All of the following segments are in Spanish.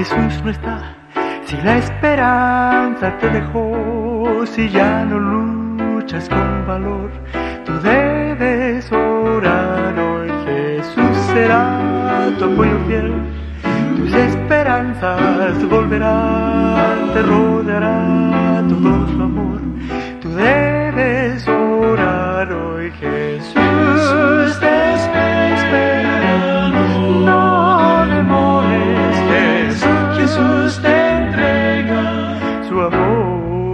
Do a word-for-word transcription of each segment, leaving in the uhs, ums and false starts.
Jesús no está, si la esperanza te dejó, si ya no luchas con valor, tú debes orar hoy. Jesús será tu apoyo fiel, tus esperanzas volverán, te rodeará todo su amor. Tú debes orar hoy. Jesús te espera, no demores. Jesús, Jesús te entrega su amor.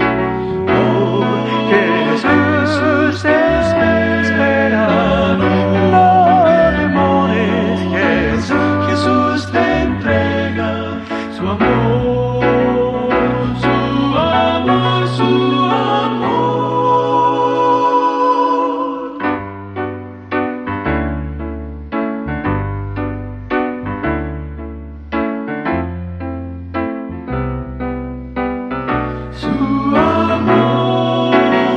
Jesús te espera, no demores. Jesús, Jesús te entrega su amor, su amor, su amor. Su amor.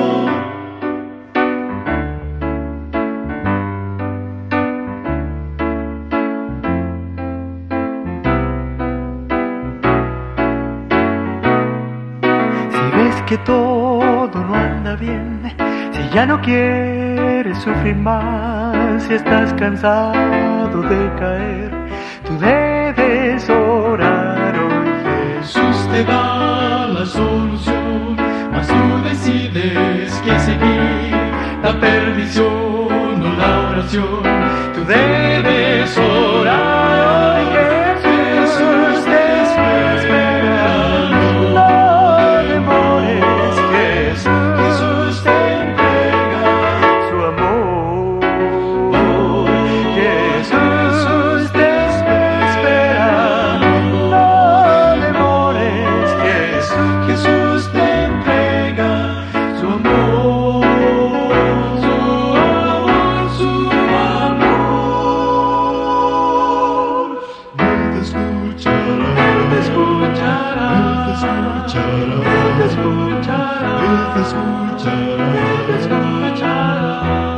Si ves que todo no anda bien, si ya no quieres sufrir más, si estás cansado de caer, tú debes orar hoy. Jesús te da la solución, mas tú decides que seguir la perdición o la oración. Tú debes orar hoy. Jesús te espera, no demores. Jesús, Jesús te entrega su amor. Jesús te espera, no demores. Jesús, Jesús te entrega su amor, su amor, su amor. Él te escuchará, Él te escuchará, Él te escuchará, Él te escuchará, Él te escuchará, Él te escuchará.